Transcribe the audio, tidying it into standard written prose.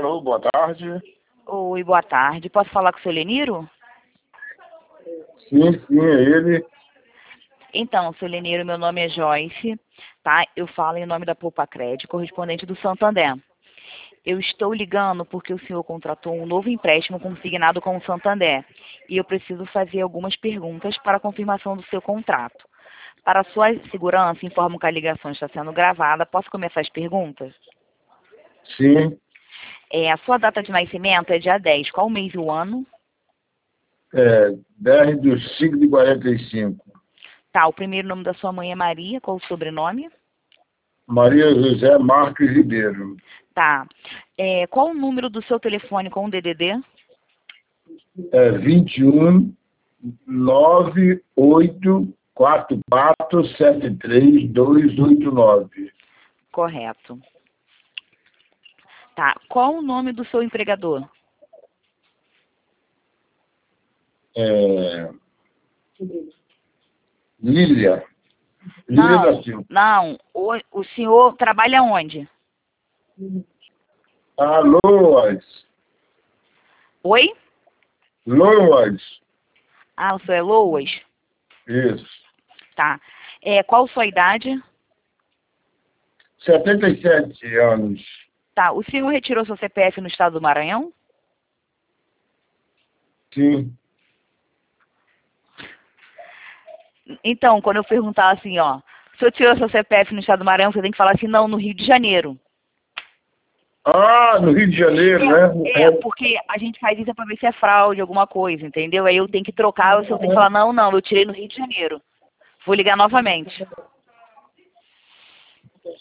Alô, boa tarde. Oi, boa tarde. Posso falar com o seu Leniro? Sim, é ele. Então, seu Leniro, meu nome é Joyce, tá? Eu falo em nome da Poupa Crédito, correspondente do Santander. Eu estou ligando porque o senhor contratou um novo empréstimo consignado com o Santander e eu preciso fazer algumas perguntas para a confirmação do seu contrato. Para sua segurança, informo que a ligação está sendo gravada. Posso começar as perguntas? Sim, A sua data de nascimento é dia 10. Qual o mês e o ano? 10/5/45. Tá, o primeiro nome da sua mãe é Maria. Qual o sobrenome? Maria José Marques Ribeiro. Tá. Qual o número do seu telefone com o DDD? 21 984473289. Correto. Tá. Qual o nome do seu empregador? Lília Não, da Silva. não. O senhor trabalha onde? Loas. Oi? Loas. Ah, o senhor é Loas? Isso. Tá. Qual sua idade? 77 anos. Tá. O senhor retirou seu CPF no estado do Maranhão? Sim. Então, quando eu perguntar assim, ó, o senhor tirou seu CPF no estado do Maranhão, você tem que falar assim, não, no Rio de Janeiro. No Rio de Janeiro, né? Porque a gente faz isso pra ver se é fraude, alguma coisa, entendeu? Aí eu tenho que trocar, o senhor tem que falar, não, eu tirei no Rio de Janeiro. Vou ligar novamente.